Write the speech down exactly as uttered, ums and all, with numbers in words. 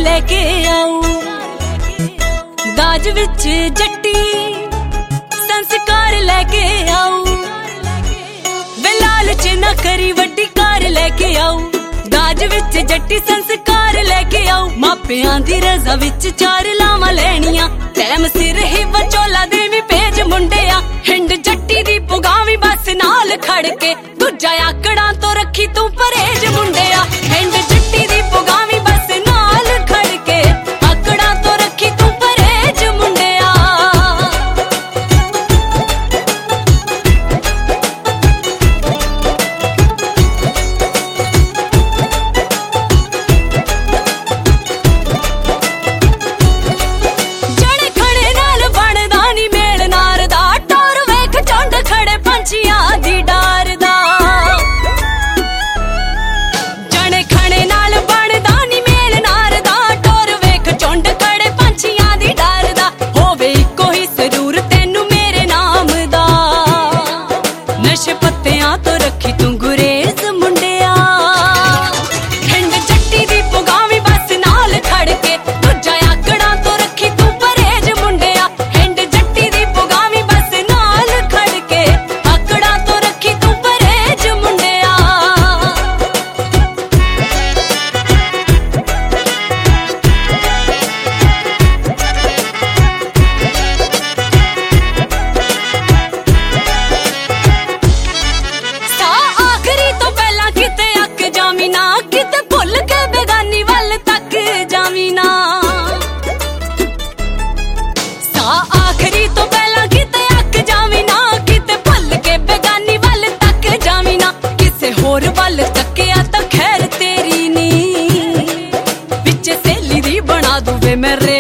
लेके आऊं, दाज विच जट्टी संस्कार लेके आऊं, वे लालच ना करी वड्डी कार लेके आऊं, दाज विच जट्टी संस्कार लेके आऊं, मापियां दी रजा विच चार लावां लैनियां, टैम सिर ही वचोला देवी भेज मुंडिया, हिंड जट्टी दी पुगावी बस नाल खड़ के, दूजा आकड़ा तो रखी तू परहेज मुंडिया, हिंड जट्टी दी पुगावी बस नाल खड़ के, आकड़ा तो रखी तू परहेज मुंडिया। जड़े खड़े नाल बनदा नी मेल नार दा, टोर वेख चुंड खड़े पंछियां दी डार दा, जड़े खड़े नाल बनदा नी मेल नार दा, टोर वेख चुंड खड़े पंछियां दी डार दा, होवे इक्को ही सरूर तैनू मेरे नाम दा, नशे पत्तियां तो रखी तू गुरेज मुंडिया, हिंड जट्टी दी पुगावी बस नाल खड़ के, दूजा आकड़ा तो रखी तू परहेज मुंडिया, हिंड जट्टी दी पुगावी बस नाल खड़ के, आकड़ा तो रखी तू परहेज मुंडिया। सा आखरी तो पहला किते अक जावी ना, किते भुल के बेगानी वल तक जावी ना, सा आखरी तो पहला किते अक जावी ना, किते भुल के बेगानी वल तक जावी ना, किसे होर वल तकिया तो खैर तेरी नी, पिछे सहेली दी बना दूं वे मैं